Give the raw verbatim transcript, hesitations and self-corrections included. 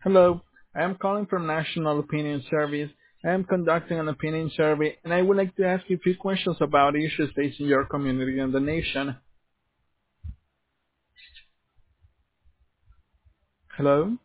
Hello, I am calling from National Opinion Service. I am conducting an opinion survey, and I would like to ask you a few questions about issues facing your community and the nation. Hello?